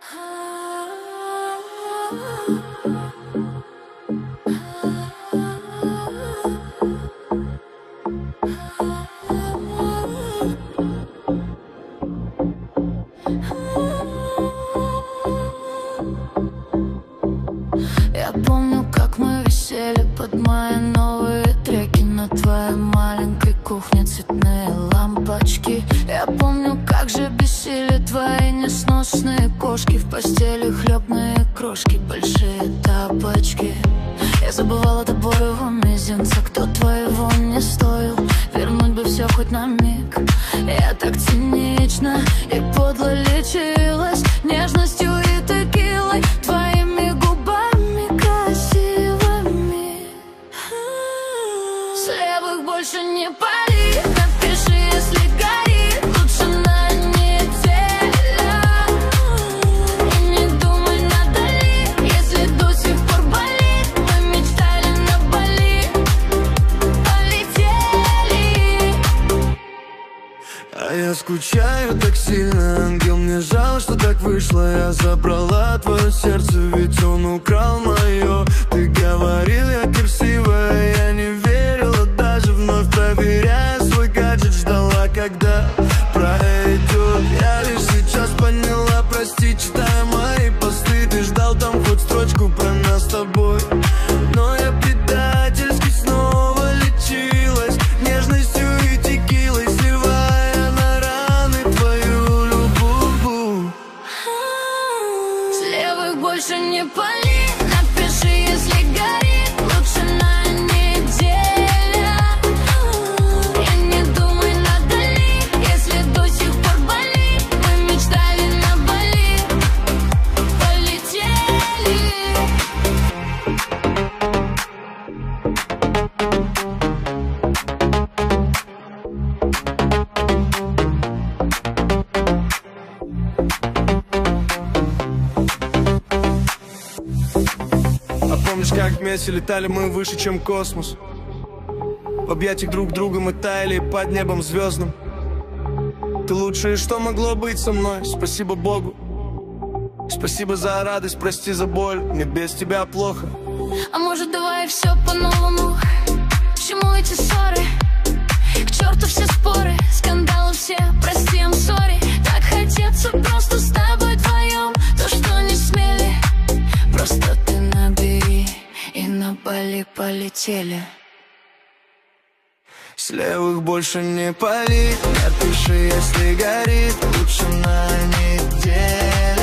Я помню, как мы висели под мои новые треки на твоей маленькой кухне, цветные лампочки. Я помню, как же бесили твои несносные кошки, в постели хлебные крошки, большие тапочки. Я забывала до боли у мизинца, кто твоего не стоил. Вернуть бы все хоть на миг. Я так цинично и подло лечилась нежностью и текилой, твоими губами красивыми. С левых больше не пали, напиши, если горит, лучше на неделю. И не думай, надо ли, если до сих пор болит. Мы мечтали на Бали, полетели. А я скучаю так сильно, ангел, мне жаль, что так вышло. Я забрала твое сердце, ведь он украл мое. Ты говорил, я красивая, я не верила даже, вновь проверяя свой гаджет, ждала, когда пройдет. Я лишь сейчас поняла, прости, читая мои посты. Ты ждал там хоть строчку про нас с тобой, но я предательски снова лечилась нежностью и текилой, сливая на раны твою любовь. С левых больше не пали, напиши, если горит, лучше на неделю. И не думай, надо ли, если до сих пор болит. Мы мечтали на Бали, полетели. А помнишь, как вместе летали мы выше, чем космос? В объятиях друг друга мы таяли под небом звездным. Ты лучшее, что могло быть со мной. Спасибо Богу. Спасибо за радость, прости за боль. Мне без тебя плохо. А может, давай все по-новому? К чему эти ссоры? К черту все споры, скандалы все, прости, I'm sorry. Так хотеться просто с тобой вдвоем, то, что не смели. Просто ты набери, и на Бали полетели. С левых больше не пали, напиши, если горит, лучше на неделю.